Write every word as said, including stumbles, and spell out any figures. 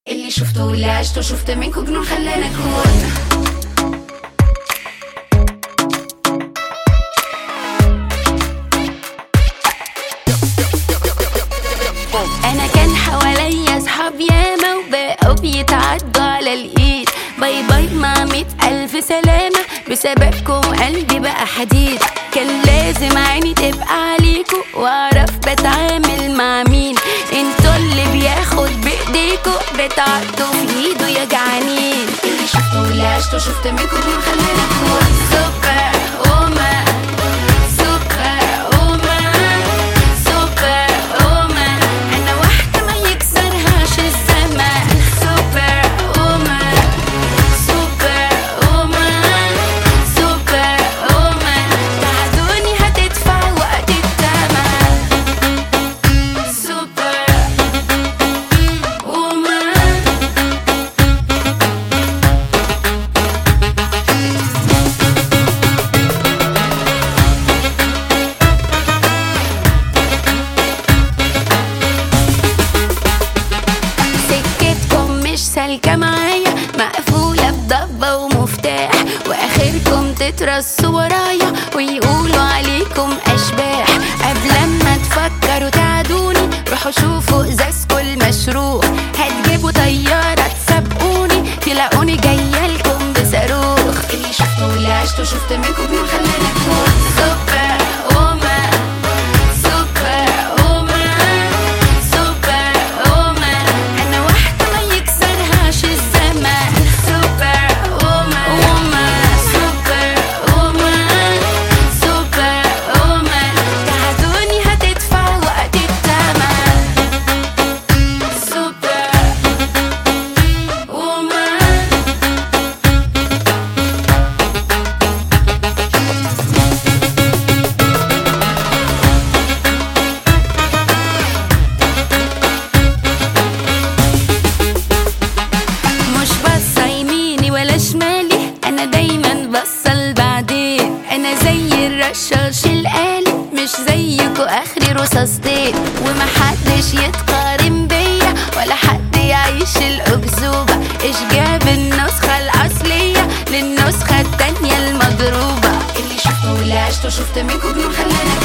اللي شفته واللي عشته شفت منكو جنون خلاني اكون. انا كان حواليا صحاب ياما وبقوا بيتعدوا على الايد. باي باي مع مية الف سلامة، بسببكم قلبي بقى حديد. كان لازم عيني تبقى عليكو واعرف بتعامل مع مين. انتوا اللي بياخد بايديكو بتعدوا في ايده يا جعانين. اللي شفته واللي عشته شفت منكو جنون خلاني اكون. سوبر وومن سوبر وومن سوبر وومن، انا واحدة ما يكسرهاش الزمان. سوبر وومن سوبر وومن سوبر وومن، تعدوني هتدفع وقت التمن. سوبر وومن سكتكم مش سالكة معايا، مقفولة بضبة ومفتاح، واخركم تترصوا ورايا ويقولوا عليكم اشباح. قبل ما تفكروا تعدوني روحوا شوفوا ازازكوا المشروح. هتجيبوا طيارة تسابقوني تلاقوني جايالكم بصاروخ. اللي شفته واللي عشته شفت منكو جنون خلاني اكون. سوبر وومن سوبر وومن سوبر وومن، انا واحدة ما يكسرهاش الزمان. سوبر وومن وومن سوبر وومن سوبر وومن، تعدوني هتدفع وقت التمن. سوبر وومن مش بصة يميني ولا شمالي، انا دايما بصة لبعدين. انا زي الرشاش الآلي مش زيكو اخري رصاصتين. ومحدش يتقارن بيا ولا حد يعيش الاكذوبة. ايش جاب النسخة الاصلية للنسخة التانية المضروبة. اللي شفته واللي عشته شفت منكو جنون خلاني اكون.